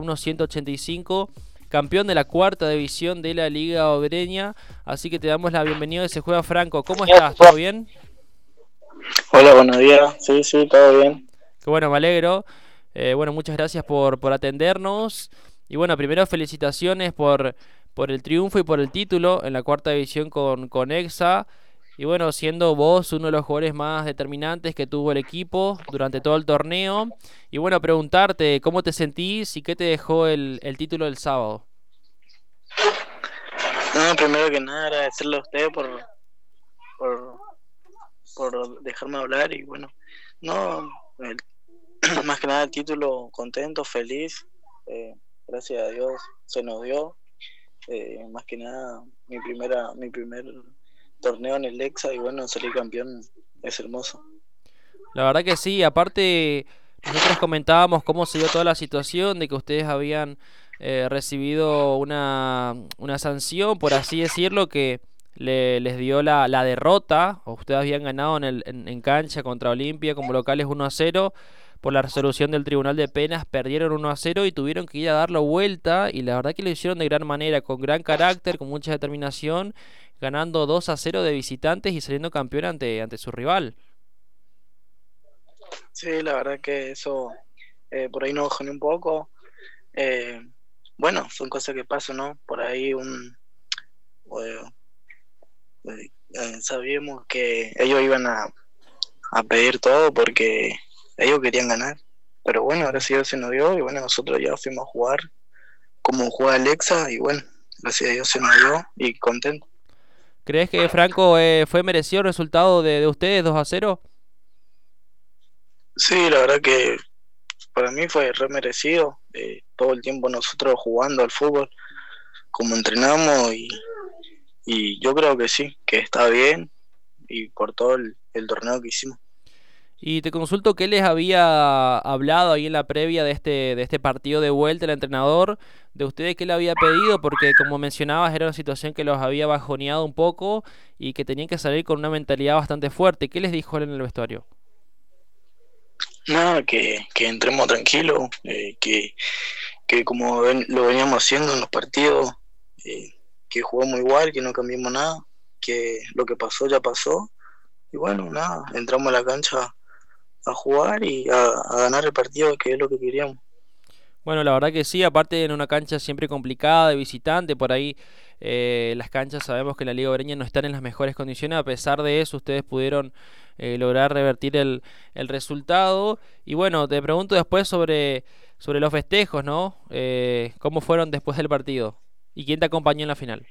185, campeón de la cuarta división de la Liga Obreña. Así que te damos la bienvenida de Se Juega Franco. ¿Cómo estás? ¿Todo bien? Hola, buenos días. Sí, sí, todo bien. Qué bueno, me alegro. Bueno, muchas gracias por atendernos. Y bueno, primero felicitaciones por el triunfo y por el título en la cuarta división con Exa. Y bueno, siendo vos uno de los jugadores más determinantes que tuvo el equipo durante todo el torneo. Y bueno, preguntarte cómo te sentís y qué te dejó el título del sábado. No, primero que nada agradecerle a usted por, por dejarme hablar y bueno, no, el- más que nada el título contento, feliz, gracias a Dios se nos dio, más que nada mi primer torneo en el Lexa y bueno, salir campeón es hermoso. La verdad que sí, aparte nosotros comentábamos cómo se dio toda la situación de que ustedes habían recibido una sanción, por así decirlo, que les dio la derrota, o ustedes habían ganado en cancha contra Olimpia como locales 1-0, por la resolución del Tribunal de Penas, perdieron 1-0 y tuvieron que ir a darlo vuelta, y la verdad que lo hicieron de gran manera, con gran carácter, con mucha determinación, ganando 2-0 de visitantes y saliendo campeón ante su rival. Sí, la verdad que eso por ahí nos bajó un poco. eh, bueno, son cosas que pasan, ¿no? Por ahí eh, sabíamos que ellos iban a pedir todo porque ellos querían ganar. Pero bueno, ahora sí se nos dio y bueno, nosotros ya fuimos a jugar como juega Alexa y bueno, gracias a Dios se nos dio y contento. ¿Crees que Franco fue merecido el resultado de ustedes 2-0? Sí, la verdad que para mí fue re merecido. Todo el tiempo nosotros jugando al fútbol, como entrenamos y yo creo que sí, que está bien y por todo el torneo que hicimos. Y te consulto qué les había hablado ahí en la previa de este partido de vuelta el entrenador, de ustedes qué le había pedido, porque como mencionabas era una situación que los había bajoneado un poco y que tenían que salir con una mentalidad bastante fuerte. ¿Qué les dijo él en el vestuario? Nada, que entremos tranquilos, que como lo veníamos haciendo en los partidos, eh, que jugamos igual, que no cambiamos nada, que lo que pasó ya pasó. Y bueno, nada, entramos a la cancha a jugar y a ganar el partido, que es lo que queríamos. Bueno, la verdad que sí, aparte en una cancha siempre complicada de visitante, por ahí las canchas sabemos que en la Liga Breña no están en las mejores condiciones, a pesar de eso ustedes pudieron lograr revertir el resultado. Y bueno, te pregunto después sobre los festejos, ¿no? ¿Cómo fueron después del partido? ¿Y quién te acompañó en la final?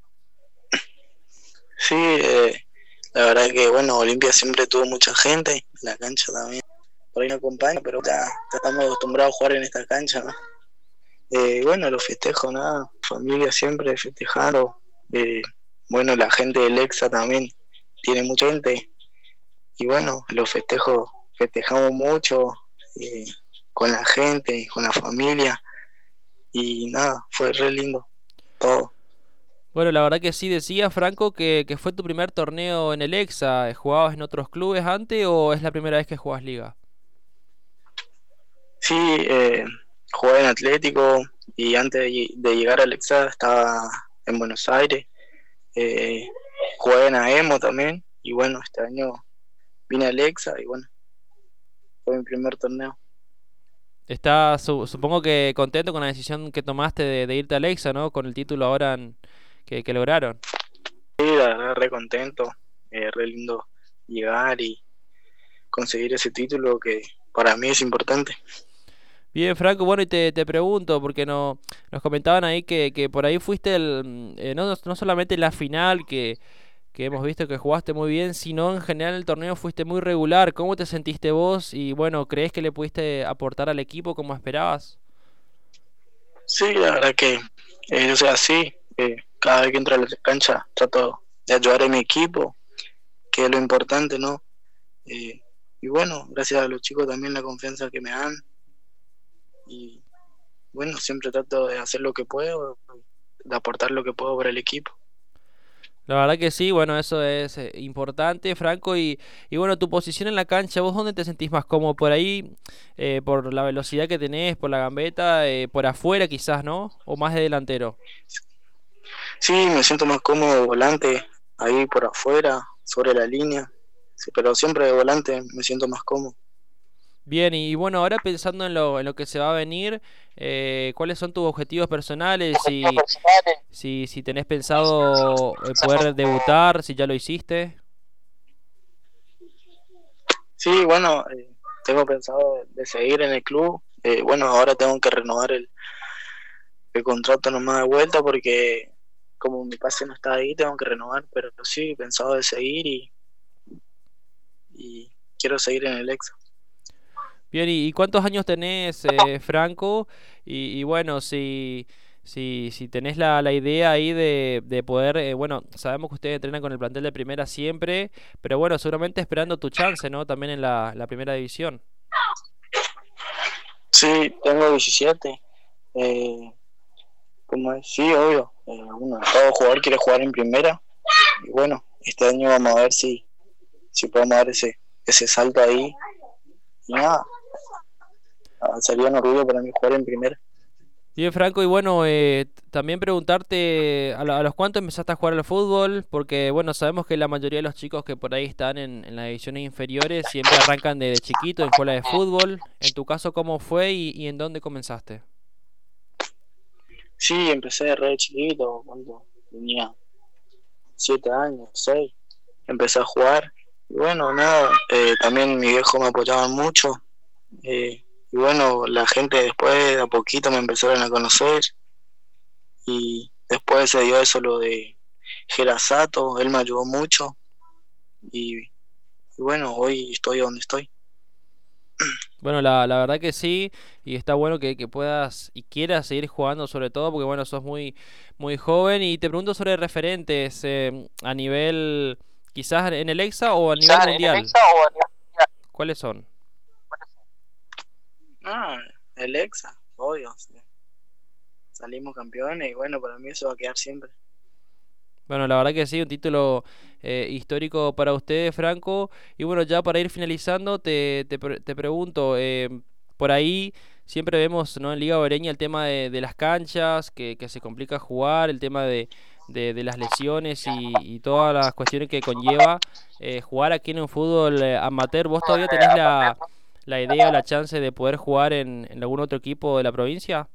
Sí, la verdad que bueno, Olimpia siempre tuvo mucha gente, la cancha también, por ahí no acompaña, pero ya estamos acostumbrados a jugar en esta cancha, ¿no? Bueno, los festejos, nada, familia siempre festejando. Eh, bueno, la gente del Exa también tiene mucha gente. Y bueno, los festejos, festejamos mucho eh, con la gente, con la familia. Y nada, fue re lindo todo. Bueno, la verdad que sí, decía Franco que fue tu primer torneo en el EXA. ¿Jugabas en otros clubes antes o es la primera vez que jugás liga? Sí, jugué en Atlético y antes de llegar al Exa estaba en Buenos Aires. Eh, Jugué en AEMO también. Y bueno, este año vine al Exa y bueno, fue mi primer torneo. Estás, supongo que contento con la decisión que tomaste de irte a Alexa, ¿no? Con el título ahora que lograron. Sí, la verdad, re contento, re lindo llegar y conseguir ese título que para mí es importante. Bien, Franco, bueno, y te pregunto, porque no, nos comentaban ahí que por ahí fuiste no solamente en la final, que hemos visto que jugaste muy bien, sino en general en el torneo fuiste muy regular. ¿Cómo te sentiste vos? Y bueno, ¿crees que le pudiste aportar al equipo como esperabas? Sí, la verdad que o sea, sí, cada vez que entro a la cancha trato de ayudar a mi equipo, que es lo importante, ¿no? Eh, y bueno, gracias a los chicos también la confianza que me dan y bueno, siempre trato de hacer lo que puedo, de aportar lo que puedo para el equipo. La verdad que sí, bueno, eso es importante, Franco, y bueno, tu posición en la cancha, ¿vos dónde te sentís más cómodo? Por ahí, por la velocidad que tenés, por la gambeta, por afuera quizás, ¿no? O más de delantero. Sí, me siento más cómodo de volante, ahí por afuera, sobre la línea, sí, pero siempre de volante me siento más cómodo. Bien, y bueno, ahora pensando en lo que se va a venir, ¿cuáles son tus objetivos personales? Si tenés pensado poder debutar, si ya lo hiciste. Sí, bueno, tengo pensado de seguir en el club. Bueno, ahora tengo que renovar el contrato nomás de vuelta porque como mi pase no está ahí, tengo que renovar, pero sí, pensado de seguir y quiero seguir en el Exa. Bien, y cuántos años tenés, Franco? Y bueno, si tenés la idea ahí de poder, bueno, sabemos que ustedes entrenan con el plantel de primera siempre, pero bueno, seguramente esperando tu chance, ¿no? También en la primera división. Sí, tengo 17. Eh, ¿Cómo es? Sí, obvio. Todo jugador quiere jugar en primera. Y bueno, este año vamos a ver si podemos dar ese salto ahí. Y nada, sería un orgullo para mí jugar en primera. Bien, Franco, y bueno, también preguntarte a los cuántos empezaste a jugar al fútbol, porque bueno, sabemos que la mayoría de los chicos que por ahí están en las divisiones inferiores siempre arrancan desde chiquito en escuela de fútbol. En tu caso, ¿cómo fue y en dónde comenzaste? Sí, empecé re chiquito, cuando tenía 7 años, 6. Empecé a jugar. Y bueno, nada, también mi viejo me apoyaba mucho. Y bueno, la gente después de a poquito me empezaron a conocer. Y después se dio eso lo de Gerasato, él me ayudó mucho. Y bueno, hoy estoy donde estoy. Bueno, la verdad que sí, y está bueno que puedas y quieras seguir jugando sobre todo, porque bueno, sos muy joven, y te pregunto sobre referentes a nivel, quizás en el EXA o a nivel mundial, ¿cuáles son? Ah, el Exa, obvio. Sí. Salimos campeones y bueno, para mí eso va a quedar siempre. Bueno, la verdad que sí, un título histórico para ustedes, Franco. Y bueno, ya para ir finalizando, te pregunto, por ahí siempre vemos, ¿no? En Liga Oreña el tema de las canchas, que se complica jugar, el tema de las lesiones y todas las cuestiones que conlleva jugar aquí en un fútbol amateur. ¿Vos todavía tenés la idea o la chance de poder jugar en algún otro equipo de la provincia?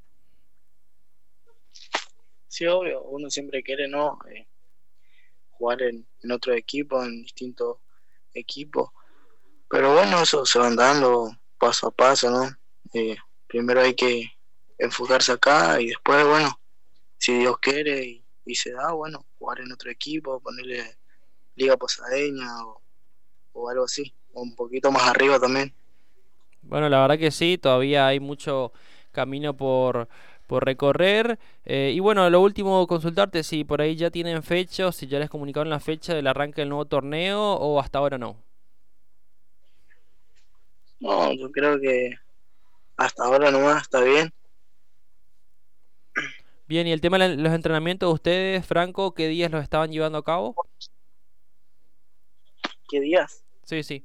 Sí, obvio, uno siempre quiere, ¿no? Jugar en otro equipo, en distintos equipos. Pero bueno, eso se van dando paso a paso, ¿no? Eh, Primero hay que enfocarse acá y después, bueno, si Dios quiere y se da, bueno, jugar en otro equipo, ponerle Liga Posadeña o algo así, o un poquito más arriba también. Bueno, la verdad que sí, todavía hay mucho camino por recorrer. Y bueno, lo último, consultarte si por ahí ya tienen fecha, o si ya les comunicaron la fecha del arranque del nuevo torneo o hasta ahora no. No, yo creo que hasta ahora nomás está bien. Bien, y el tema de los entrenamientos de ustedes, Franco, ¿qué días los estaban llevando a cabo? ¿Qué días? Sí, sí.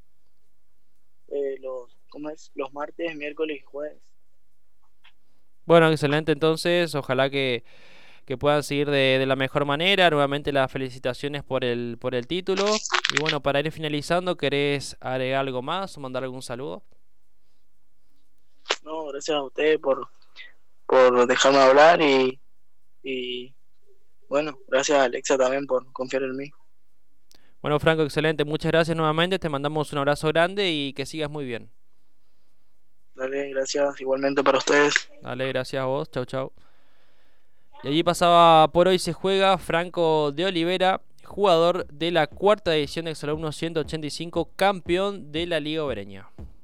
¿Cómo es? Los martes, miércoles y jueves. Bueno, excelente entonces, ojalá que puedan seguir de la mejor manera. Nuevamente las felicitaciones por el título. Y bueno, para ir finalizando, ¿querés agregar algo más o mandar algún saludo? No, gracias a ustedes por dejarme hablar y bueno, gracias a Alexa también por confiar en mí. Bueno, Franco, excelente. Muchas gracias nuevamente. Te mandamos un abrazo grande y que sigas muy bien. Dale, gracias igualmente para ustedes. Dale, gracias a vos. Chau, chau. Y allí pasaba por hoy se juega Franco de Olivera, jugador de la cuarta edición de Exalumnos 185, campeón de la Liga Obereña.